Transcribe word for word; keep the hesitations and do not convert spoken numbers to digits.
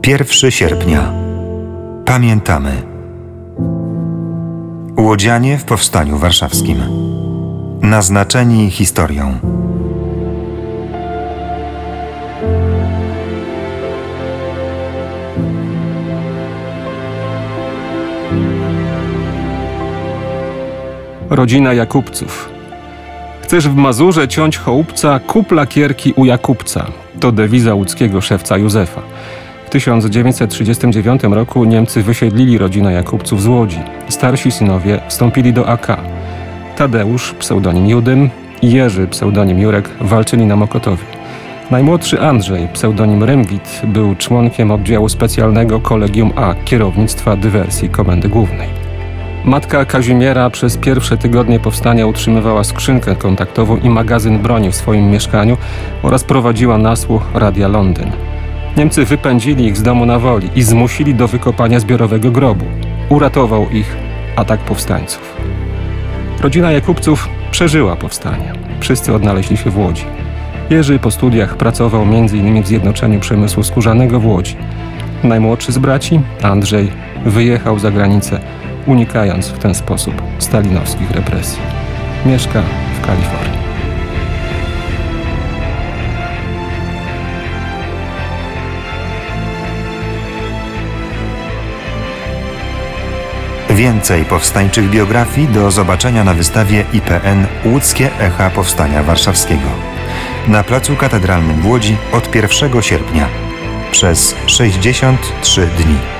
pierwszego sierpnia. Pamiętamy. Łodzianie w Powstaniu Warszawskim. Naznaczeni historią. Rodzina Jakubców. Chcesz w Mazurze ciąć chołupca, kup lakierki u Jakubca. To dewiza łódzkiego szewca Józefa. W tysiąc dziewięćset trzydziestym dziewiątym roku Niemcy wysiedlili rodzinę Jakubców z Łodzi. Starsi synowie wstąpili do A K. Tadeusz, pseudonim Judym, i Jerzy, pseudonim Jurek, walczyli na Mokotowie. Najmłodszy Andrzej, pseudonim Rymwit, był członkiem oddziału specjalnego Kolegium A, kierownictwa dywersji Komendy Głównej. Matka Kazimiera przez pierwsze tygodnie powstania utrzymywała skrzynkę kontaktową i magazyn broni w swoim mieszkaniu oraz prowadziła nasłuch Radia Londyn. Niemcy wypędzili ich z domu na Woli i zmusili do wykopania zbiorowego grobu. Uratował ich atak powstańców. Rodzina Jakubców przeżyła powstanie. Wszyscy odnaleźli się w Łodzi. Jerzy po studiach pracował między innymi w Zjednoczeniu Przemysłu Skórzanego w Łodzi. Najmłodszy z braci, Andrzej, wyjechał za granicę, unikając w ten sposób stalinowskich represji. Mieszka w Kalifornii. Więcej powstańczych biografii do zobaczenia na wystawie I P N Łódzkie Echa Powstania Warszawskiego na Placu Katedralnym w Łodzi od pierwszego sierpnia przez sześćdziesiąt trzy dni.